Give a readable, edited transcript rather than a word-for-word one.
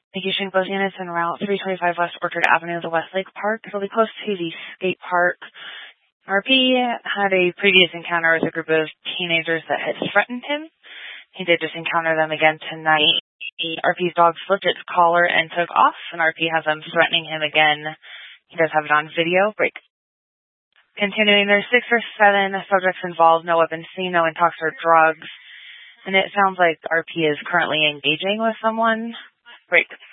Vacation Boat units en route 325 West Orchard Avenue, the Westlake Park. It'll be close to the skate park. RP had a previous encounter with a group of teenagers that had threatened him. He did just encounter them again tonight. RP's dog slipped its collar and took off, and RP has them threatening him again. He does have it on video. Break. Continuing, there's 6 or 7 subjects involved, no weapons seen, no intox or drugs. And it sounds like RP is currently engaging with someone. Break.